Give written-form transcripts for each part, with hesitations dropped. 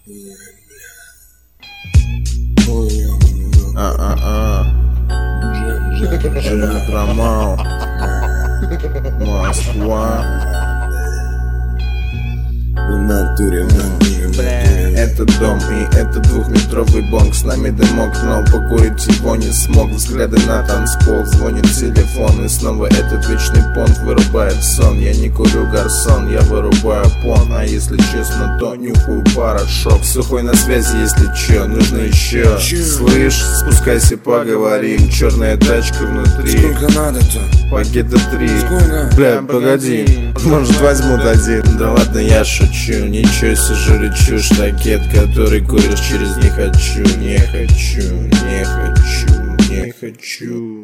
Жена Москва. В натуре. Это дом и это двухметровый бонг. С нами дымок, но покурить его не смог. Взгляды на танцпол, звонит телефон. И снова этот вечный понт вырубает сон. Я не курю гарсон, я вырубаю понт. А если честно, то нюхаю порошок. Сухой на связи, если чё, нужно еще. Слышь, спускайся, поговорим. Черная тачка внутри. Сколько надо-то? Пакета 3. Сколько? Бля, погоди, может возьмут один. Да ладно, я шучу, ничего себе чушь. Ракет, который куришь через не хочу, не хочу, не хочу, не хочу.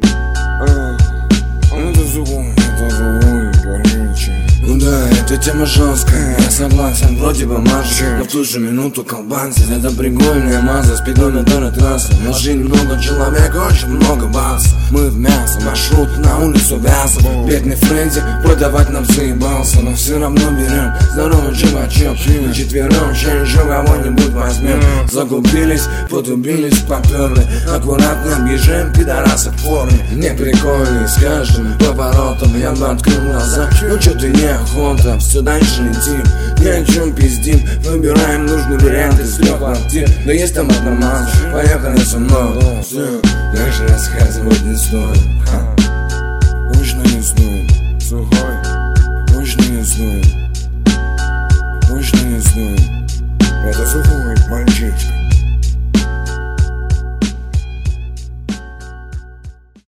Это звук, короче. Ну да, эта тема жесткая, я согласен, вроде бы марш. Но в ту же минуту колбасит, это прикольная маза. Спидометр трассы, в машине много человек, очень много баз. Мы в мясо, маршрут на улицу Вяза. Бедный Фредди продавать нам заебался, но все равно берем здоровый чувачок. На четвером еще кого-нибудь возьмем. Загубились, потубились, поперли. Аккуратно объезжаем пидорасов в форме. Не прикольный, с каждым поворотом я бы открыл глаза. Ну чё ты неохота, все дальше летим. Ни о чем пиздим, выбираем нужный вариант из 3 квартир. Но есть там одна масса, поехали со мной. Все, дальше рассказывать не стоит.